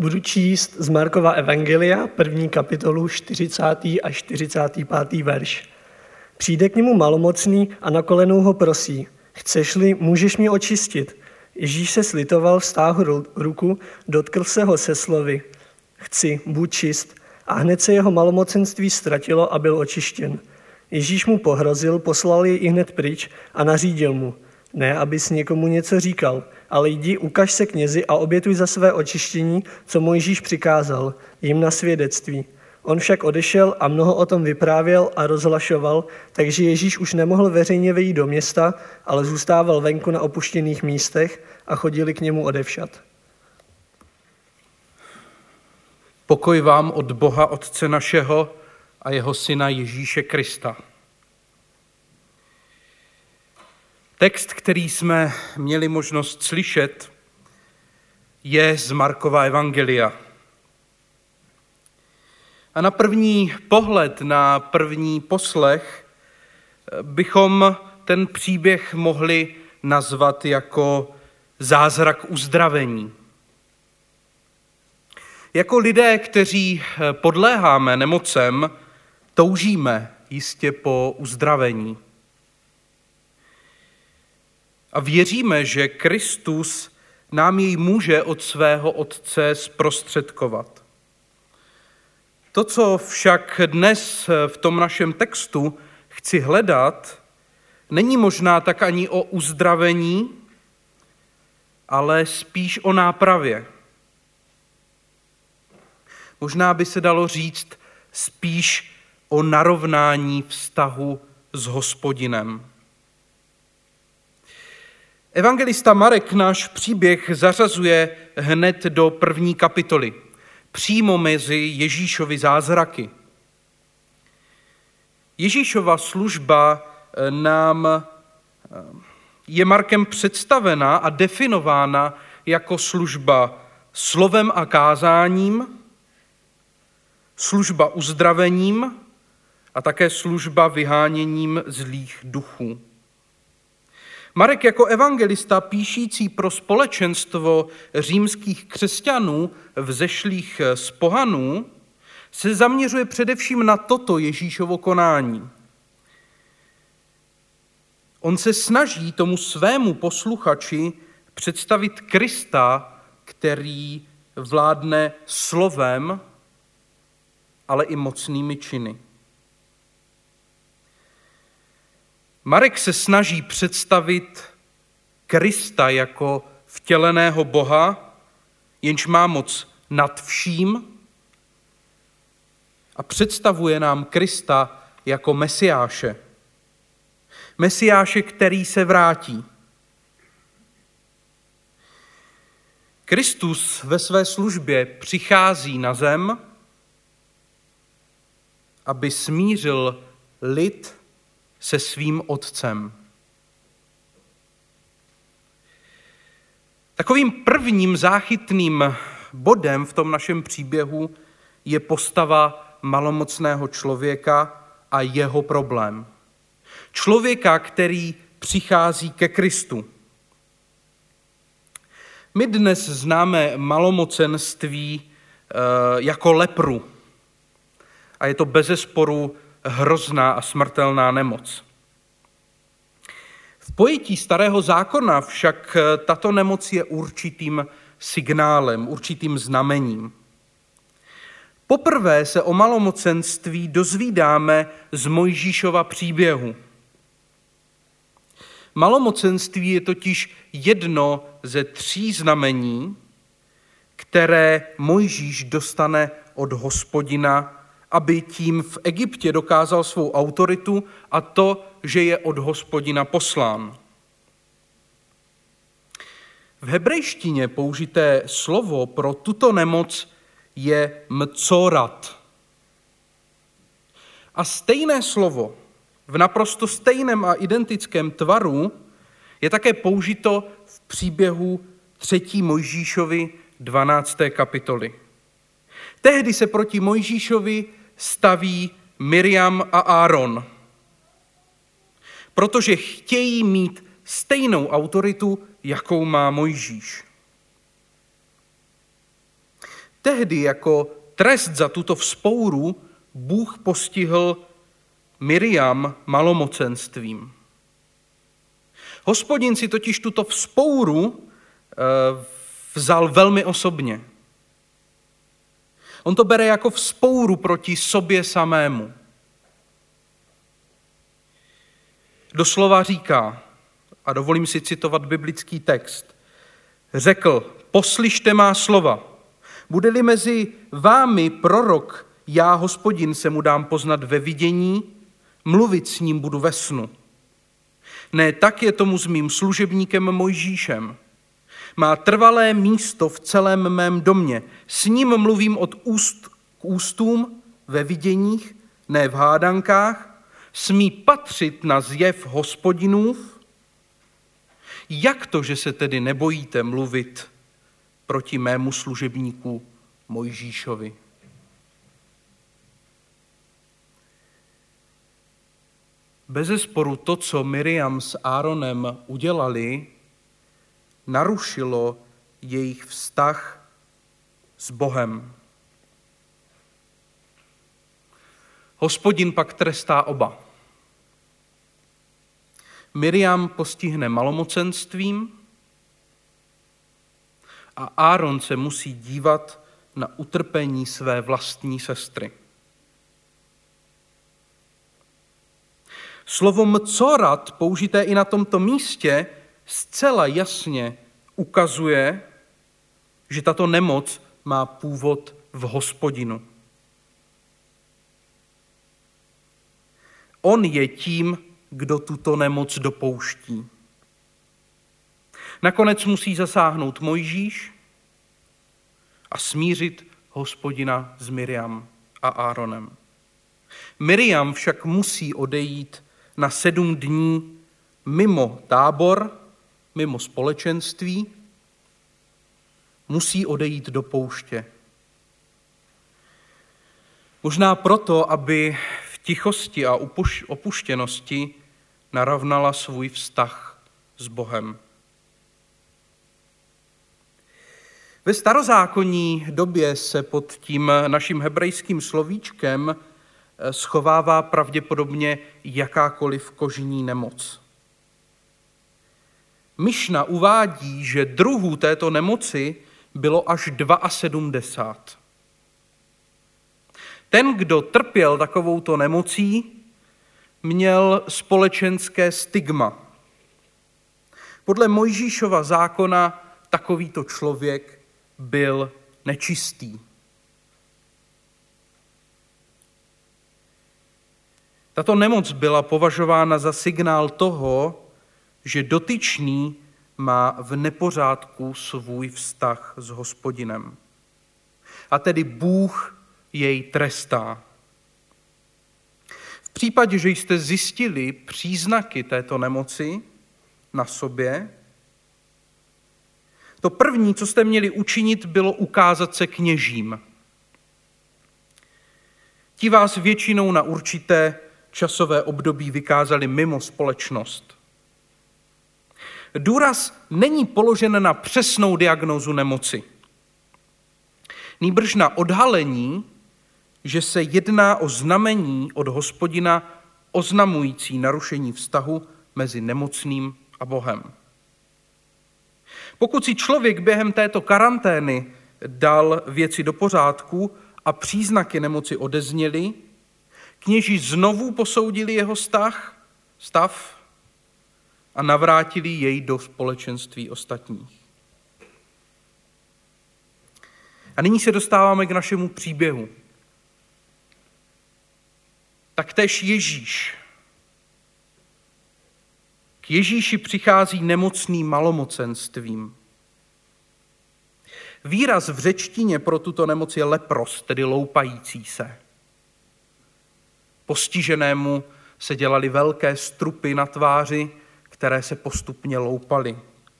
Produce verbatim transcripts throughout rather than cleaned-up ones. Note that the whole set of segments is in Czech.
Budu číst z Markova evangelia, první kapitolu, čtyřicátý až čtyřicátý pátý verš. Přijde k němu malomocný a na kolenou ho prosí: Chceš-li, můžeš mě očistit. Ježíš se slitoval, vztáhl ruku, dotkl se ho se slovy: Chci, buď čist. A hned se jeho malomocenství ztratilo a byl očištěn. Ježíš mu pohrozil, poslal jej ihned pryč a nařídil mu: Ne, abys někomu něco říkal, ale jdi, ukaž se knězi a obětuj za své očištění, co Mojžíš přikázal, jim na svědectví. On však odešel a mnoho o tom vyprávěl a rozhlašoval, takže Ježíš už nemohl veřejně vejít do města, ale zůstával venku na opuštěných místech a chodili k němu odevšad. Pokoj vám od Boha Otce našeho a jeho Syna Ježíše Krista. Text, který jsme měli možnost slyšet, je z Markova evangelia. A na první pohled, na první poslech bychom ten příběh mohli nazvat jako zázrak uzdravení. Jako lidé, kteří podléháme nemocem, toužíme jistě po uzdravení. A věříme, že Kristus nám jej může od svého Otce zprostředkovat. To, co však dnes v tom našem textu chci hledat, není možná tak ani o uzdravení, ale spíš o nápravě. Možná by se dalo říct spíš o narovnání vztahu s Hospodinem. Evangelista Marek náš příběh zařazuje hned do první kapitoly, přímo mezi Ježíšovy zázraky. Ježíšova služba nám je Markem představena a definována jako služba slovem a kázáním, služba uzdravením a také služba vyháněním zlých duchů. Marek jako evangelista píšící pro společenstvo římských křesťanů vzešlých z pohanů se zaměřuje především na toto Ježíšovo konání. On se snaží tomu svému posluchači představit Krista, který vládne slovem, ale i mocnými činy. Marek se snaží představit Krista jako vtěleného Boha, jenž má moc nad vším, a představuje nám Krista jako Mesiáše. Mesiáše, který se vrátí. Kristus ve své službě přichází na zem, aby smířil lid se svým Otcem. Takovým prvním záchytným bodem v tom našem příběhu je postava malomocného člověka a jeho problém. Člověka, který přichází ke Kristu. My dnes známe malomocenství jako lepru. A je to bezesporu hrozná a smrtelná nemoc. V pojetí Starého zákona však tato nemoc je určitým signálem, určitým znamením. Poprvé se o malomocenství dozvídáme z Mojžíšova příběhu. Malomocenství je totiž jedno ze tří znamení, které Mojžíš dostane od Hospodina, aby tím v Egyptě dokázal svou autoritu a to, že je od Hospodina poslán. V hebrejštině použité slovo pro tuto nemoc je mcorat. A stejné slovo v naprosto stejném a identickém tvaru je také použito v příběhu třetí Mojžíšovi dvanácté kapitoly. Tehdy se proti Mojžíšovi staví Miriam a Áron, protože chtějí mít stejnou autoritu, jakou má Mojžíš. Tehdy jako trest za tuto vzpouru Bůh postihl Miriam malomocenstvím. Hospodin si totiž tuto vzpouru vzal velmi osobně. On to bere jako vzpouru proti sobě samému. Doslova říká, a dovolím si citovat biblický text, řekl, poslyšte má slova, bude-li mezi vámi prorok, já, Hospodin, se mu dám poznat ve vidění, mluvit s ním budu ve snu. Ne, tak je tomu s mým služebníkem Mojžíšem. Má trvalé místo v celém mém domě. S ním mluvím od úst k ústům ve viděních, ne v hádankách. Smí patřit na zjev Hospodinův. Jak to, že se tedy nebojíte mluvit proti mému služebníku Mojžíšovi? Bezesporu to, co Miriam s Áronem udělali, narušilo jejich vztah s Bohem. Hospodin pak trestá oba. Miriam postihne malomocenstvím a Áron se musí dívat na utrpení své vlastní sestry. Slovo mcorat, použité i na tomto místě, zcela jasně ukazuje, že tato nemoc má původ v Hospodinu. On je tím, kdo tuto nemoc dopouští. Nakonec musí zasáhnout Mojžíš a smířit Hospodina s Miriam a Áronem. Miriam však musí odejít na sedm dní mimo tábor, mimo společenství, musí odejít do pouště. Možná proto, aby v tichosti a opuštěnosti narovnala svůj vztah s Bohem. Ve starozákonní době se pod tím naším hebrejským slovíčkem schovává pravděpodobně jakákoliv kožní nemoc. Mišna uvádí, že druhů této nemoci bylo až sedmdesát dva. Ten, kdo trpěl takovouto nemocí, měl společenské stigma. Podle Mojžíšova zákona takovýto člověk byl nečistý. Tato nemoc byla považována za signál toho, že dotyčný má v nepořádku svůj vztah s Hospodinem. A tedy Bůh jej trestá. V případě, že jste zjistili příznaky této nemoci na sobě, to první, co jste měli učinit, bylo ukázat se kněžím. Ti vás většinou na určité časové období vykázali mimo společnost. Důraz není položen na přesnou diagnózu nemoci. Nýbrž na odhalení, že se jedná o znamení od Hospodina oznamující narušení vztahu mezi nemocným a Bohem. Pokud si člověk během této karantény dal věci do pořádku a příznaky nemoci odezněly, kněži znovu posoudili jeho vztah, stav a navrátili jej do společenství ostatních. A nyní se dostáváme k našemu příběhu. Taktéž Ježíš. K Ježíši přichází nemocný malomocenstvím. Výraz v řečtině pro tuto nemoc je lepros, tedy loupající se. Postiženému se dělaly velké strupy na tváři, které se postupně loupaly.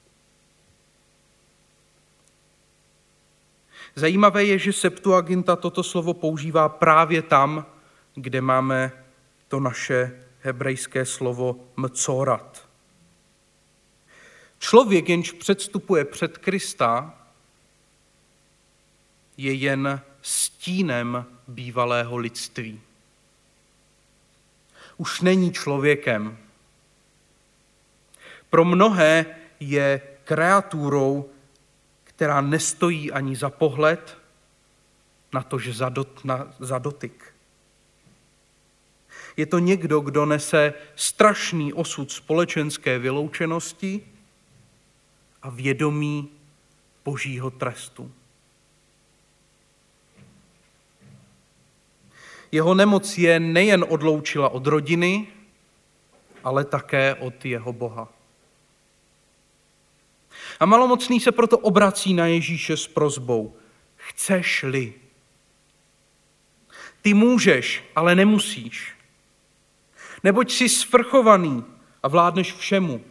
Zajímavé je, že Septuaginta toto slovo používá právě tam, kde máme to naše hebrejské slovo mcorat. Člověk, jenž předstupuje před Krista, je jen stínem bývalého lidství. Už není člověkem. Pro mnohé je kreaturou, která nestojí ani za pohled, natož za, dot, na, za dotyk. Je to někdo, kdo nese strašný osud společenské vyloučenosti a vědomí božího trestu. Jeho nemoc je nejen odloučila od rodiny, ale také od jeho Boha. A malomocný se proto obrací na Ježíše s prosbou: chceš-li? Ty můžeš, ale nemusíš. Neboť jsi svrchovaný a vládneš všemu.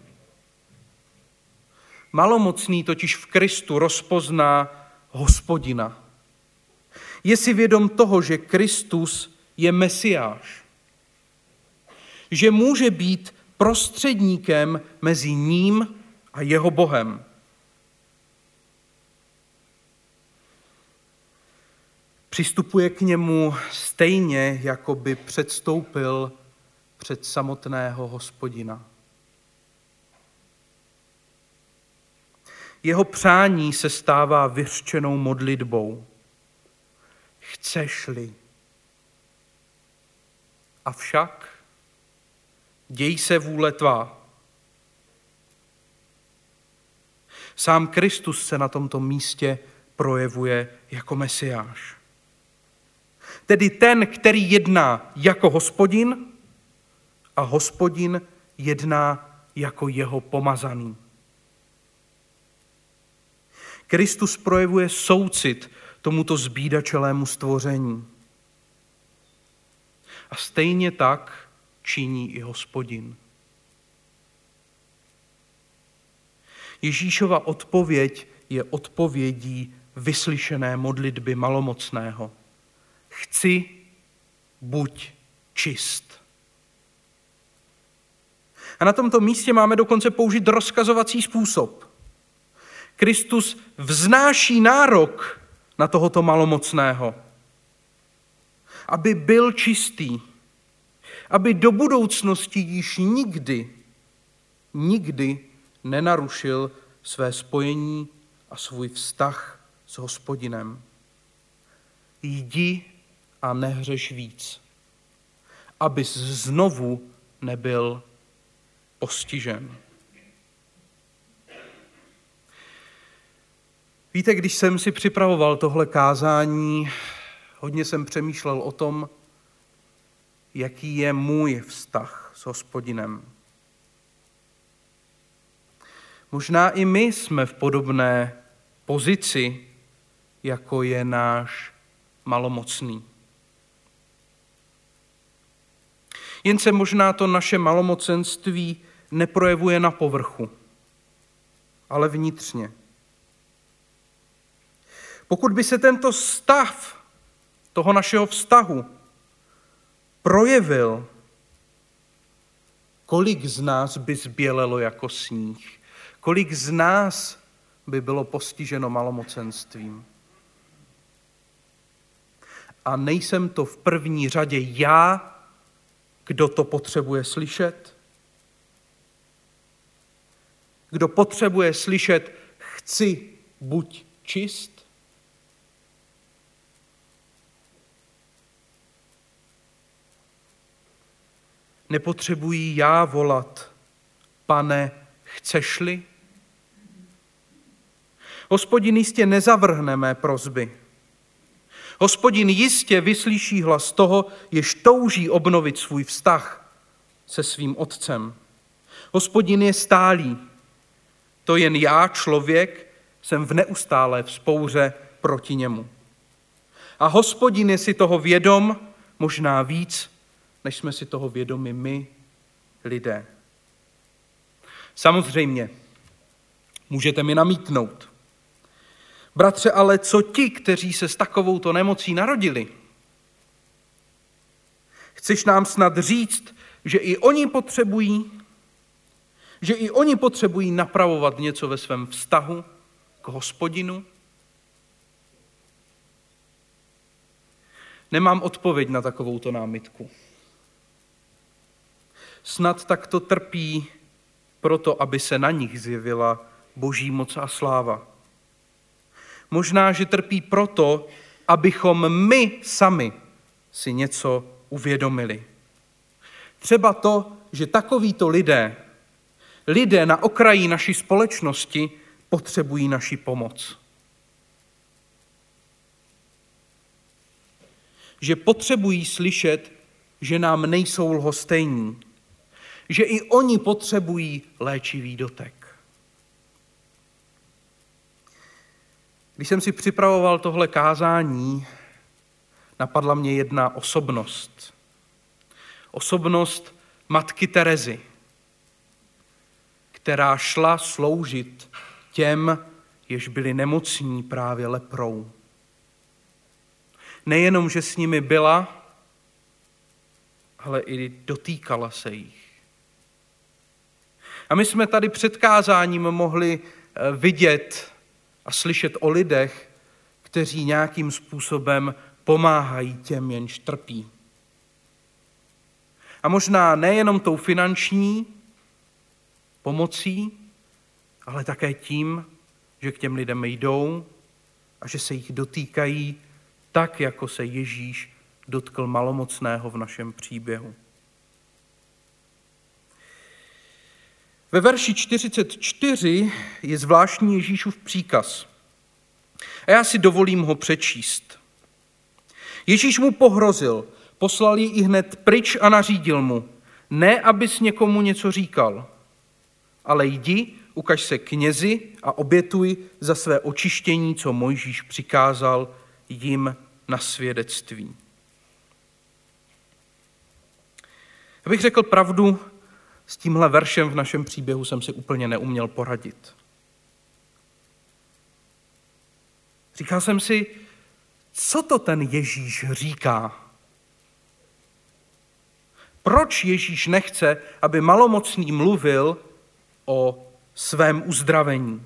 Malomocný totiž v Kristu rozpozná Hospodina. Je si vědom toho, že Kristus je Mesiáš. Že může být prostředníkem mezi ním a jeho Bohem. Přistupuje k němu stejně, jako by předstoupil před samotného Hospodina. Jeho přání se stává vyřčenou modlitbou. Chceš-li? Avšak děj se vůle tvá. Sám Kristus se na tomto místě projevuje jako Mesiáš. Tedy ten, který jedná jako Hospodin a Hospodin jedná jako jeho pomazaný. Kristus projevuje soucit tomuto zbídačelému stvoření. A stejně tak činí i Hospodin. Ježíšova odpověď je odpovědí vyslyšené modlitby malomocného. Chci, buď čist. A na tomto místě máme dokonce použít rozkazovací způsob. Kristus vznáší nárok na tohoto malomocného, aby byl čistý, aby do budoucnosti již nikdy, nikdy nenarušil své spojení a svůj vztah s Hospodinem. Jdi a nehřeš víc, abys znovu nebyl postižen. Víte, když jsem si připravoval tohle kázání, hodně jsem přemýšlel o tom, jaký je můj vztah s Hospodinem. Možná i my jsme v podobné pozici, jako je náš malomocný. Jen se možná to naše malomocenství neprojevuje na povrchu, ale vnitřně. Pokud by se tento stav toho našeho vztahu projevil, kolik z nás by zbělelo jako sníh, kolik z nás by bylo postiženo malomocenstvím. A nejsem to v první řadě já, kdo to potřebuje slyšet? Kdo potřebuje slyšet, chci, buď čist? Nepotřebuji já volat, Pane, chceš-li? Hospodin jistě nezavrhne mé prosby. Hospodin jistě vyslyší hlas toho, jež touží obnovit svůj vztah se svým otcem. Hospodin je stálý. To jen já, člověk, jsem v neustálé vzpouře proti němu. A Hospodin je si toho vědom, možná víc, než jsme si toho vědomi my, lidé. Samozřejmě, můžete mi namítnout. Bratře, ale co ti, kteří se s takovouto nemocí narodili? Chceš nám snad říct, že i oni potřebují, že i oni potřebují napravovat něco ve svém vztahu k Hospodinu? nemám odpověď na takovouto námitku. Snad takto trpí proto, aby se na nich zjevila boží moc a sláva. Možná, že trpí proto, abychom my sami si něco uvědomili. Třeba to, že takovýto lidé, lidé na okraji naší společnosti potřebují naši pomoc. Že potřebují slyšet, že nám nejsou lhostejní, že i oni potřebují léčivý dotek. Když jsem si připravoval tohle kázání, napadla mě jedna osobnost. Osobnost matky Terezy, která šla sloužit těm, jež byli nemocní právě leprou. Nejenom, že s nimi byla, ale i dotýkala se jich. A my jsme tady před kázáním mohli vidět a slyšet o lidech, kteří nějakým způsobem pomáhají těm, jenž trpí. A možná nejenom tou finanční pomocí, ale také tím, že k těm lidem jdou a že se jich dotýkají tak, jako se Ježíš dotkl malomocného v našem příběhu. Ve verši čtyřicet čtyři je zvláštní Ježíšův příkaz. A já si dovolím ho přečíst. Ježíš mu pohrozil, poslal ji i hned pryč a nařídil mu, ne, abys někomu něco říkal, ale jdi, ukaž se knězi a obětuj za své očištění, co Mojžíš přikázal jim na svědectví. Abych řekl pravdu, s tímhle veršem v našem příběhu jsem si úplně neuměl poradit. Říkal jsem si, co to ten Ježíš říká? Proč Ježíš nechce, aby malomocný mluvil o svém uzdravení?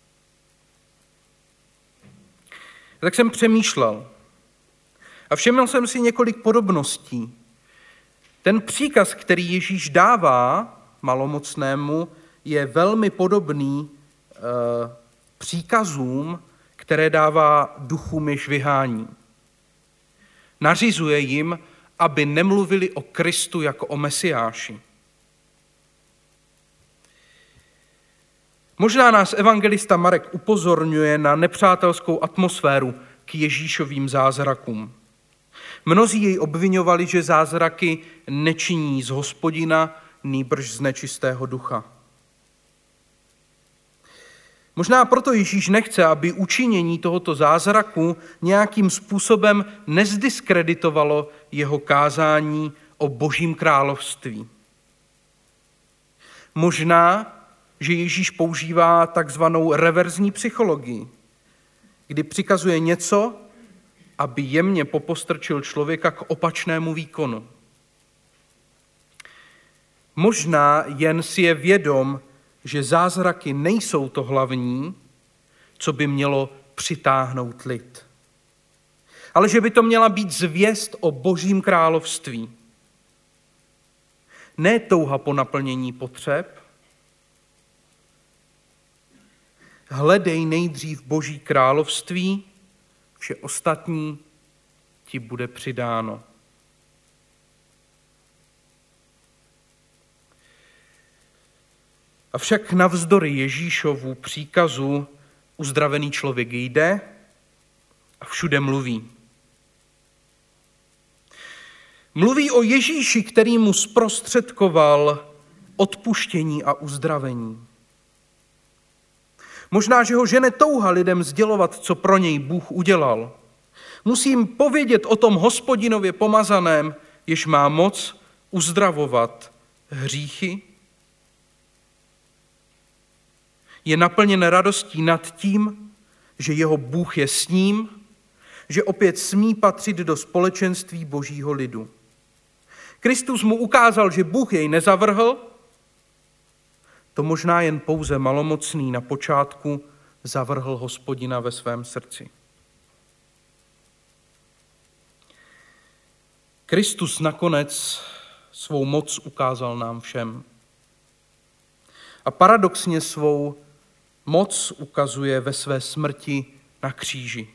Tak jsem přemýšlel a všiml jsem si několik podobností. Ten příkaz, který Ježíš dává malomocnému, je velmi podobný e, příkazům, které dává duchům, jež vyhání. Nařizuje jim, aby nemluvili o Kristu jako o Mesiáši. Možná nás evangelista Marek upozorňuje na nepřátelskou atmosféru k Ježíšovým zázrakům. Mnozí jej obviňovali, že zázraky nečiní z Hospodina, nýbrž z nečistého ducha. Možná proto Ježíš nechce, aby učinění tohoto zázraku nějakým způsobem nezdiskreditovalo jeho kázání o Božím království. Možná, že Ježíš používá takzvanou reverzní psychologii, kdy přikazuje něco, aby jemně popostrčil člověka k opačnému výkonu. Možná jen si je vědom, že zázraky nejsou to hlavní, co by mělo přitáhnout lid. Ale že by to měla být zvěst o Božím království. Ne touha po naplnění potřeb. Hledej nejdřív Boží království, vše ostatní ti bude přidáno. Avšak navzdory Ježíšovu příkazu uzdravený člověk jde a všude mluví. Mluví o Ježíši, který mu zprostředkoval odpuštění a uzdravení. Možná, že ho žene touha lidem sdělovat, co pro něj Bůh udělal. Musím povědět o tom Hospodinově pomazaném, jež má moc uzdravovat hříchy. Je naplněn radostí nad tím, že jeho Bůh je s ním, že opět smí patřit do společenství Božího lidu. Kristus mu ukázal, že Bůh jej nezavrhl, to možná jen pouze malomocný na počátku zavrhl Hospodina ve svém srdci. Kristus nakonec svou moc ukázal nám všem. A paradoxně svou moc ukazuje ve své smrti na kříži.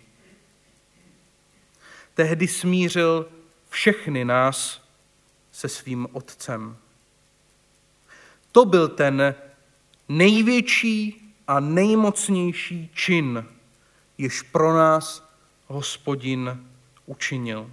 Tehdy smířil všechny nás se svým Otcem. To byl ten největší a nejmocnější čin, jež pro nás Hospodin učinil.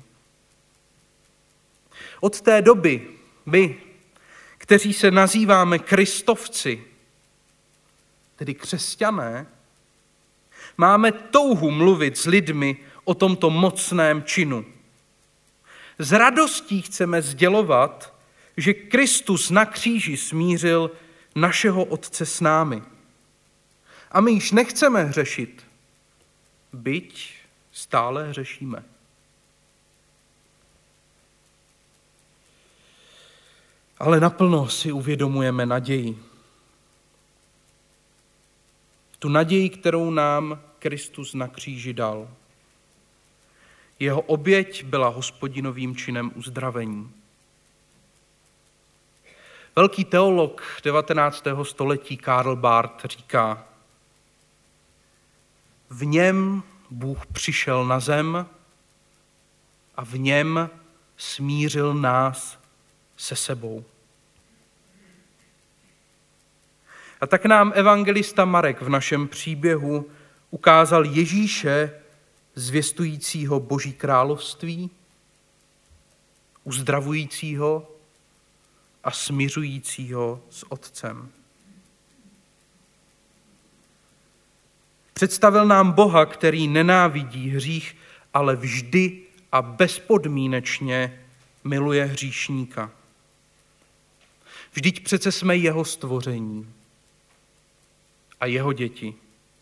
Od té doby my, kteří se nazýváme Kristovci, tedy křesťané, máme touhu mluvit s lidmi o tomto mocném činu. S radostí chceme sdělovat, že Kristus na kříži smířil našeho Otce s námi. A my již nechceme hřešit, byť stále hřešíme. Ale naplno si uvědomujeme naději. Tu naději, kterou nám Kristus na kříži dal. Jeho oběť byla Hospodinovým činem uzdravení. Velký teolog devatenáctého století Karl Barth říká: v něm Bůh přišel na zem a v něm smířil nás se sebou. A tak nám evangelista Marek v našem příběhu ukázal Ježíše, zvěstujícího Boží království, uzdravujícího a smiřujícího s Otcem. Představil nám Boha, který nenávidí hřích, ale vždy a bezpodmínečně miluje hříšníka. Vždyť přece jsme jeho stvoření a jeho děti.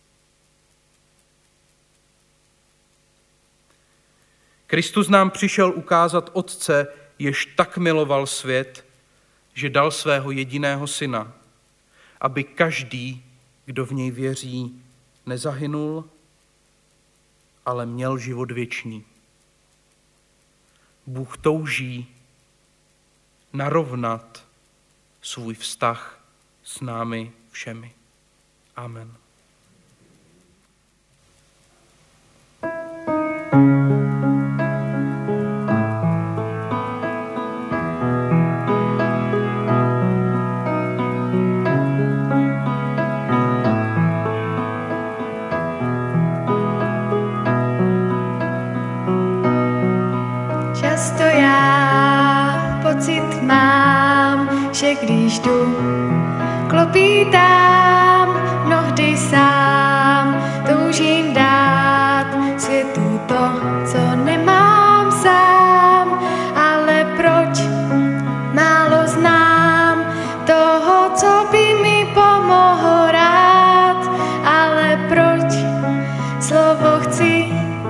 Kristus nám přišel ukázat Otce, jež tak miloval svět, že dal svého jediného syna, aby každý, kdo v něj věří, nezahynul, ale měl život věčný. Bůh touží narovnat svůj vztah s námi všemi. Amen. Často já pocit mám, že když jdu, klopítám, mnohdy sám toužím dát světu to, co nemám sám, ale proč málo znám toho, co by mi pomohlo rád, ale proč slovo chci,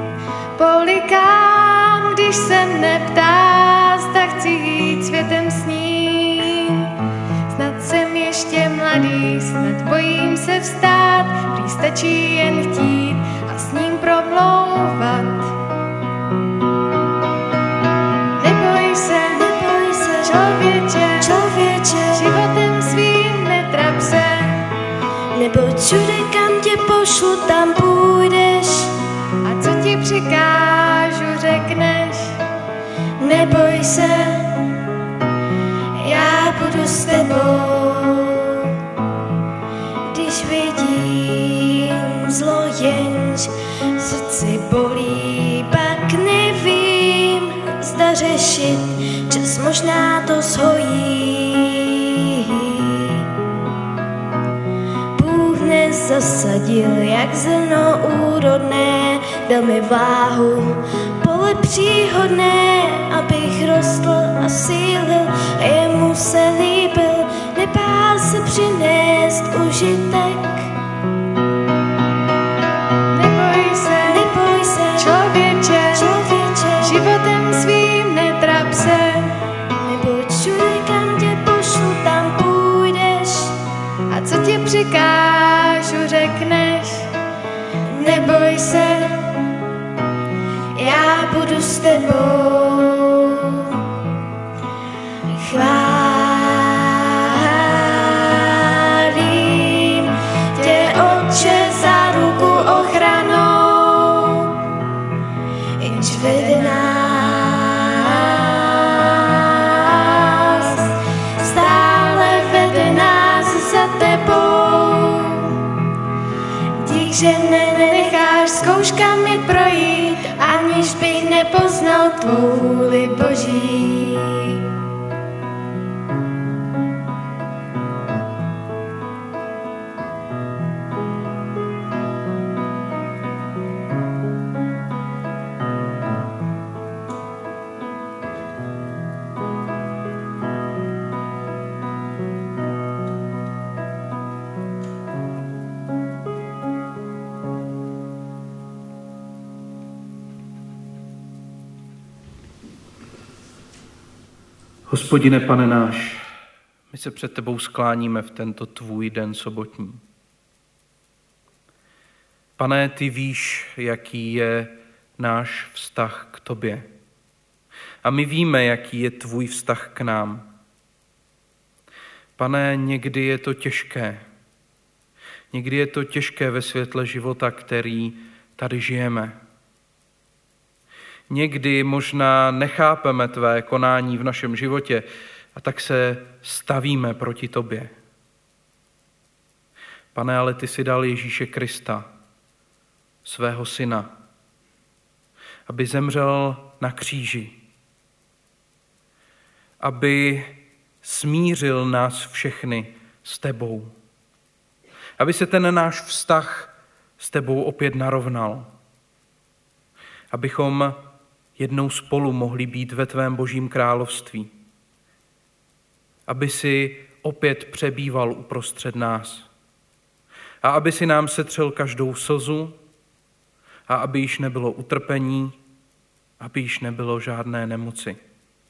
polikám, když se neptá, zda chci jít světem s ním. Snad jsem ještě mladý, snad bojím se vstát, prý stačí jen chtít a s ním promlouvat. Neboj se, neboj se, člověče, člověče, životem svým netrap se, neboť všude, kam tě pošlu, tam půjdeš. A co ti přikážu, řekneš, neboj se, já budu s tebou. Když vidím zlo, jenž v srdci bolí, pak nevím, zda řešit, čas možná to zhojí. Bůh nezasadil, jak zrno úrodné, dal mi váhu, pole příhodné, abych rostl a sílil a jemu se líbil, nebál se přinést užitek. Neboj se, neboj se, člověče, člověče, životem svým netrap se, neboť všude, kam tě pošlu, tam půjdeš. A co ti přikážu, řekneš, neboj se, já budu s tebou. vůli Boží. Hospodine, Pane náš, my se před tebou skláníme v tento tvůj den sobotní. Pane, ty víš, jaký je náš vztah k tobě. A my víme, jaký je tvůj vztah k nám. Pane, někdy je to těžké. Někdy je to těžké ve světle života, který tady žijeme. Někdy možná nechápeme tvé konání v našem životě a tak se stavíme proti tobě. Pane, ale ty jsi dal Ježíše Krista, svého syna, aby zemřel na kříži, aby smířil nás všechny s tebou, aby se ten náš vztah s tebou opět narovnal, abychom jednou spolu mohli být ve tvém Božím království, aby si opět přebýval uprostřed nás a aby si nám setřel každou slzu a aby již nebylo utrpení, aby již nebylo žádné nemoci.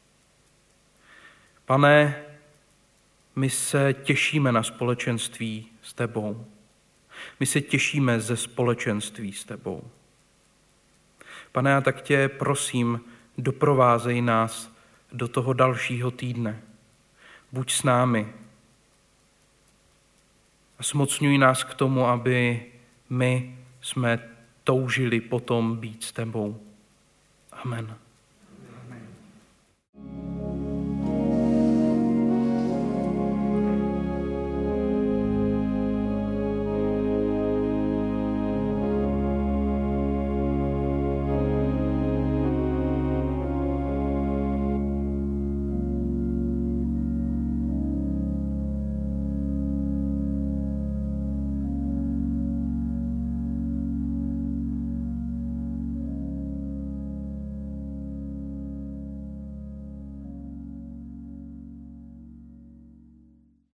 Pane, my se těšíme na společenství s tebou. My se těšíme ze společenství s tebou. Pane, já tak tě prosím, doprovázej nás do toho dalšího týdne. Buď s námi a zmocňuj nás k tomu, aby my jsme toužili potom být s tebou. Amen.